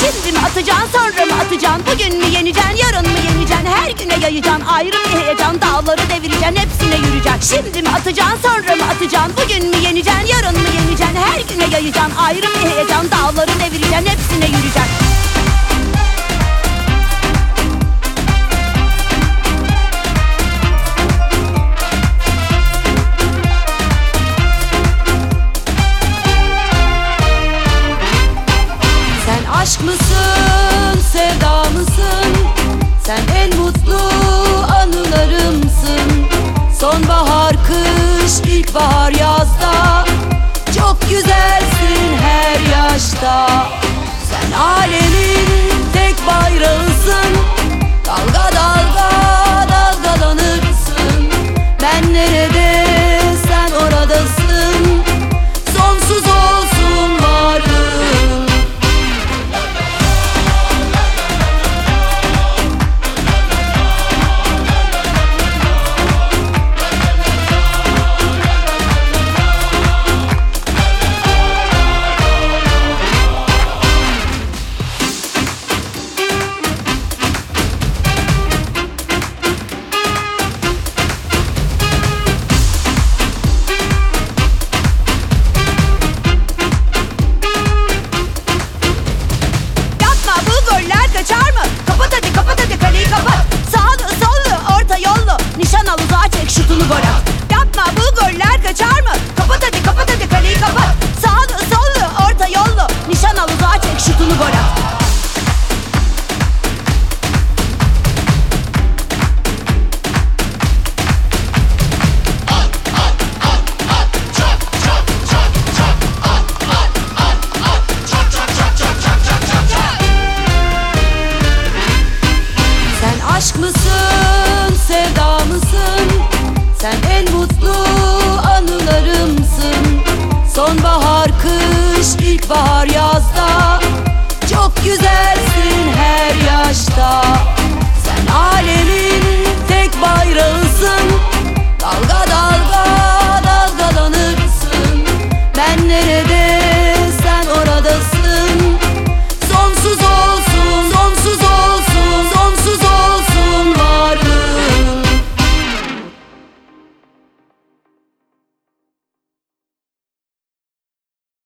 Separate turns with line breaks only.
Şimdi mi atacaksın, sonra mı atacaksın? Bugün mü yeneceksin, yarın mı yeneceksin? Her güne yayacaksın ayrı bir heyecan, dağları devireceksin, hepsine yürüyeceksin. Şimdi mi atacaksın, sonra mı atacaksın? Bugün mü yeneceksin, yarın mı yeneceksin? Her güne yayacaksın ayrı bir heyecan, dağları devireceksin, hepsine yürüyeceksin. Aşk mısın, sevda mısın? Sen en mutlu anılarımsın. Sonbahar, kış, ilkbahar, yazda çok güzelsin her yaşta. Sen alemin tek bayrağısın. Dalga dalga dalgalanırsın. Ben nerede, sen oradasın. Sonsuz olsun varlığın. Kaçar mı? Kapat hadi kaleyi kapat. Sağlı sollu orta yollu, nişan al uzağa çek şutunu gol at. Yapma, bu goller kaçar mı? Kapat hadi kaleyi kapat. Sağlı sollu orta yollu, nişan al uzağa çek şutunu gol at. Aşk mısın, sevda mısın? Sen en mutlu anılarımsın. Sonbahar, kış, ilkbahar, yazda